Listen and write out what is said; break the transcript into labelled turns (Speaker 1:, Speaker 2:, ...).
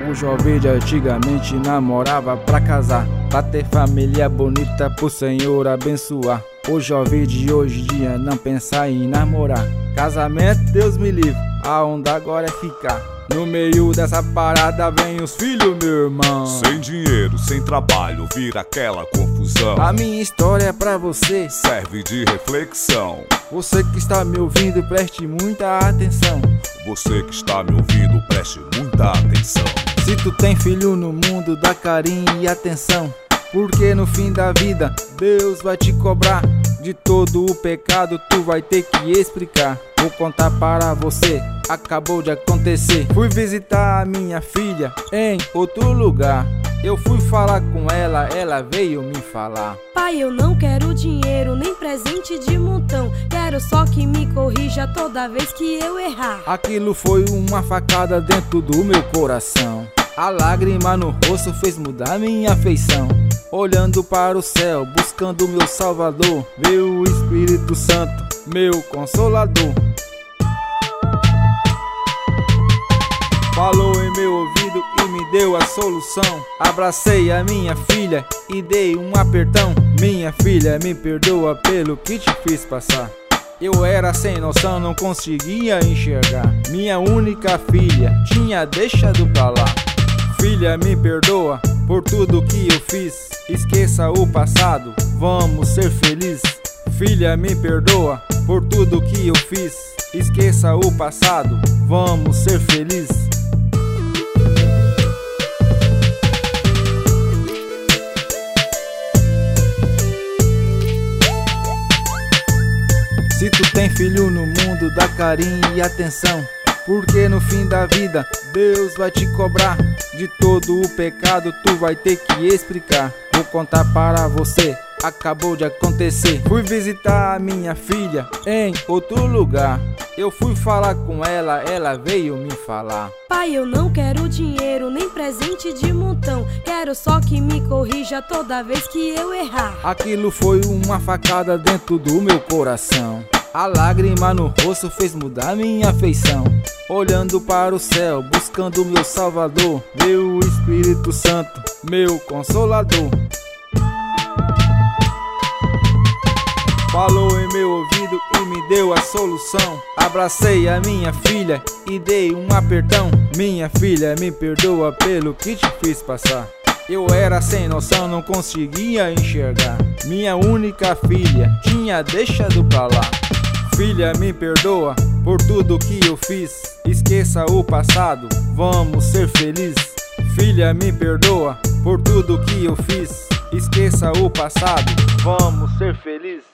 Speaker 1: O jovem de antigamente namorava pra casar, pra ter família bonita pro Senhor abençoar. O jovem de hoje em dia não pensa em namorar. Casamento, Deus me livre, a onda agora é ficar. No meio dessa parada vem os filhos, meu irmão.
Speaker 2: Sem dinheiro, sem trabalho, vira aquela confusão.
Speaker 1: A minha história é pra você,
Speaker 2: serve de reflexão.
Speaker 1: Você que está me ouvindo, preste muita atenção.
Speaker 2: Você que está me ouvindo, preste muita atenção.
Speaker 1: Se tu tem filho no mundo, dá carinho e atenção, porque no fim da vida Deus vai te cobrar. De todo o pecado tu vai ter que explicar. Vou contar para você, acabou de acontecer. Fui visitar a minha filha em outro lugar. Eu fui falar com ela, ela veio me falar:
Speaker 3: pai, eu não quero dinheiro, nem presente de montão. Quero só que me corrija toda vez que eu errar.
Speaker 1: Aquilo foi uma facada dentro do meu coração. A lágrima no rosto fez mudar minha feição. Olhando para o céu, buscando meu Salvador, veio o Espírito Santo, meu Consolador. Falou em meu ouvido e me deu a solução. Abracei a minha filha e dei um apertão. Minha filha, me perdoa pelo que te fiz passar. Eu era sem noção, não conseguia enxergar. Minha única filha tinha deixado pra lá. Filha, me perdoa por tudo que eu fiz. Esqueça o passado, vamos ser felizes. Filha, me perdoa por tudo que eu fiz. Esqueça o passado, vamos ser felizes. Se tu tem filho no mundo, dá carinho e atenção, porque no fim da vida Deus vai te cobrar. De todo o pecado tu vai ter que explicar. Vou contar para você, acabou de acontecer. Fui visitar a minha filha em outro lugar. Eu fui falar com ela, ela veio me falar:
Speaker 3: pai, eu não quero dinheiro, nem presente de montão. Quero só que me corrija toda vez que eu errar.
Speaker 1: Aquilo foi uma facada dentro do meu coração. A lágrima no rosto fez mudar minha feição. Olhando para o céu, buscando meu Salvador, veio o Espírito Santo, meu Consolador. Falou em meu ouvido e me deu a solução. Abracei a minha filha e dei um apertão. Minha filha, me perdoa pelo que te fiz passar. Eu era sem noção, não conseguia enxergar. Minha única filha tinha deixado pra lá. Filha, me perdoa por tudo que eu fiz. Esqueça o passado, vamos ser felizes. Filha, me perdoa por tudo que eu fiz. Esqueça o passado, vamos ser felizes.